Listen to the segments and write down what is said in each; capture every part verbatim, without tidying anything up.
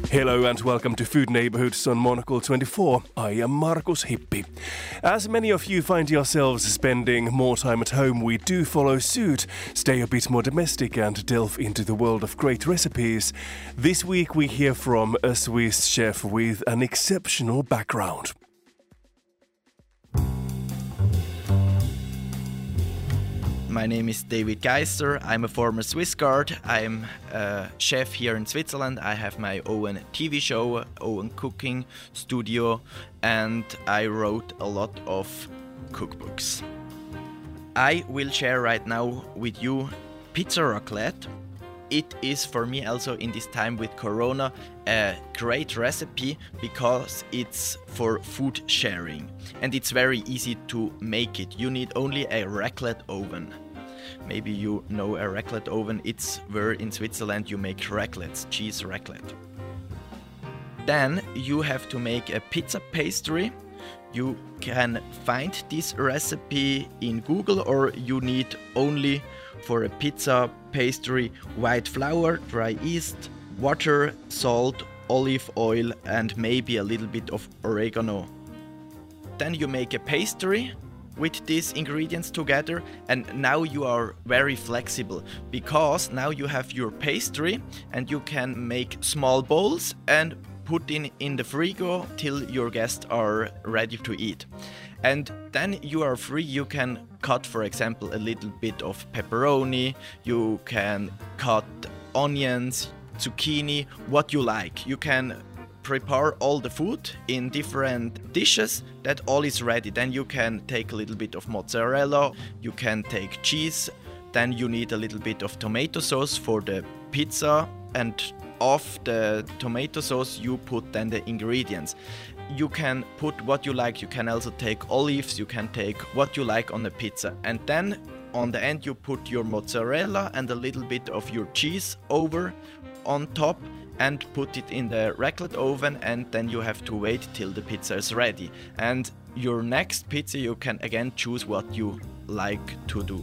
Hello and welcome to Food Neighborhoods on Monocle twenty-four. I am Markus Hippi. As many of you find yourselves spending more time at home, we do follow suit, stay a bit more domestic and delve into the world of great recipes. This week we hear from a Swiss chef with an exceptional background. My name is David Geister. I'm a former Swiss Guard. I'm a chef here in Switzerland. I have my own T V show, own cooking studio, and I wrote a lot of cookbooks. I will share right now with you pizza raclette. It is for me also in this time with Corona a great recipe because it's for food sharing and it's very easy to make it. You need only a raclette oven. Maybe you know a raclette oven. It's where in Switzerland you make raclettes, cheese raclette. Then you have to make a pizza pastry. You can find this recipe in Google, or you need only for a pizza pastry white flour, dry yeast, water, salt, olive oil and maybe a little bit of oregano. Then you make a pastry with these ingredients together, and now you are very flexible because now you have your pastry and you can make small bowls and put in in the frigo till your guests are ready to eat. And then you are free. You can cut, for example, a little bit of pepperoni, you can cut onions, zucchini, what you like. You can prepare all the food in different dishes, that all is ready. Then you can take a little bit of mozzarella, you can take cheese, then you need a little bit of tomato sauce for the pizza, and of the tomato sauce you put then the ingredients. You can put what you like, you can also take olives, you can take what you like on the pizza, and then on the end you put your mozzarella and a little bit of your cheese over on top and put it in the raclette oven, and then you have to wait till the pizza is ready. And your next pizza you can again choose what you like to do.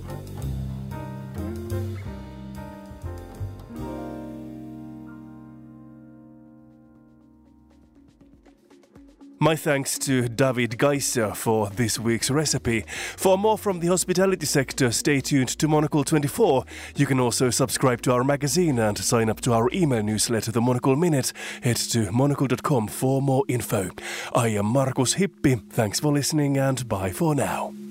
My thanks to David Geiser for this week's recipe. For more from the hospitality sector, stay tuned to Monocle twenty-four. You can also subscribe to our magazine and sign up to our email newsletter, The Monocle Minute. Head to monocle dot com for more info. I am Markus Hippi. Thanks for listening and bye for now.